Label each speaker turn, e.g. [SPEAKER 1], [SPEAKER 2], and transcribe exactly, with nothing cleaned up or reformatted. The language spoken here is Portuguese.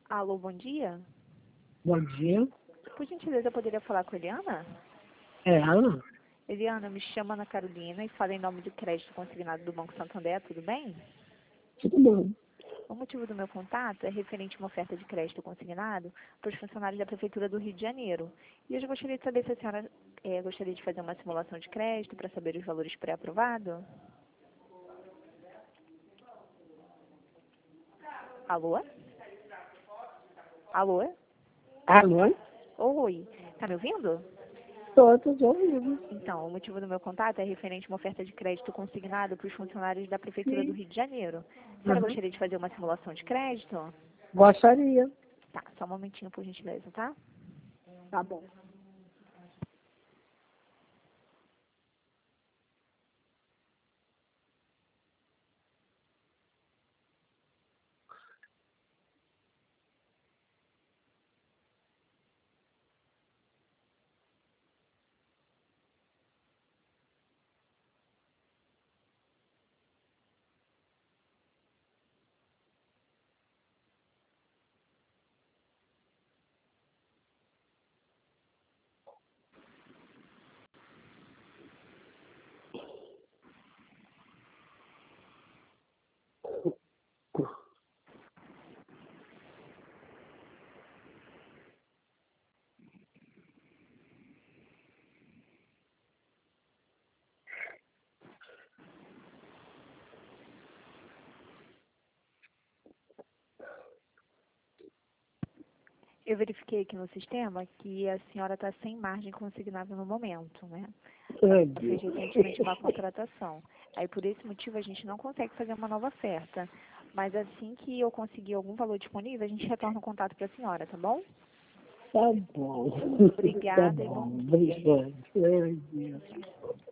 [SPEAKER 1] Alô, bom dia.
[SPEAKER 2] Bom dia.
[SPEAKER 1] Por gentileza, eu poderia falar com a Eliana?
[SPEAKER 2] É ela?
[SPEAKER 1] Eliana, me chama Ana Carolina e fala em nome do crédito consignado do Banco Santander, tudo bem?
[SPEAKER 2] Tudo bom.
[SPEAKER 1] O motivo do meu contato é referente a uma oferta de crédito consignado para os funcionários da Prefeitura do Rio de Janeiro. E eu já gostaria de saber se a senhora eh, gostaria de fazer uma simulação de crédito para saber os valores pré-aprovados. Alô? Alô?
[SPEAKER 2] Alô?
[SPEAKER 1] Oi, tá me ouvindo?
[SPEAKER 2] Todos ouvindo.
[SPEAKER 1] Então, o motivo do meu contato é referente a uma oferta de crédito consignado para os funcionários da Prefeitura do
[SPEAKER 2] Sim.
[SPEAKER 1] Rio de Janeiro. A senhora
[SPEAKER 2] Uhum.
[SPEAKER 1] gostaria de fazer uma simulação de crédito?
[SPEAKER 2] Gostaria.
[SPEAKER 1] Tá, só um momentinho, por gentileza, tá?
[SPEAKER 2] Tá bom.
[SPEAKER 1] Eu verifiquei aqui no sistema que a senhora está sem margem consignável no momento, né?
[SPEAKER 2] Ai,
[SPEAKER 1] Ela fez
[SPEAKER 2] Deus.
[SPEAKER 1] recentemente uma contratação. Aí, por esse motivo, a gente não consegue fazer uma nova oferta. Mas assim que eu conseguir algum valor disponível, a gente retorna o contato para a senhora, tá bom?
[SPEAKER 2] Tá bom. Tá
[SPEAKER 1] Obrigada e
[SPEAKER 2] bom.
[SPEAKER 1] bom dia.
[SPEAKER 2] Obrigado. Ai, Deus.